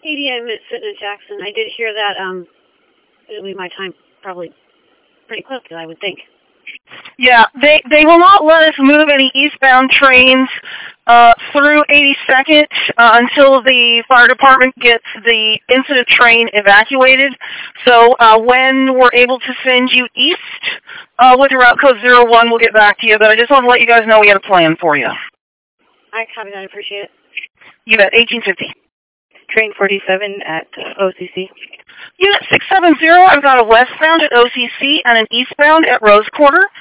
ADM is sitting in Jackson. I did hear that it'll be my time probably pretty quickly, I would think. Yeah, they will not let us move any eastbound trains through 82nd until the fire department gets the incident train evacuated. So when we're able to send you east with route code 01, we'll get back to you. But I just want to let you guys know we had a plan for you. I copy that. I appreciate it. You bet. 1850. Train 47 at OCC. Unit 670, I've got a westbound at OCC and an eastbound at Rose Quarter.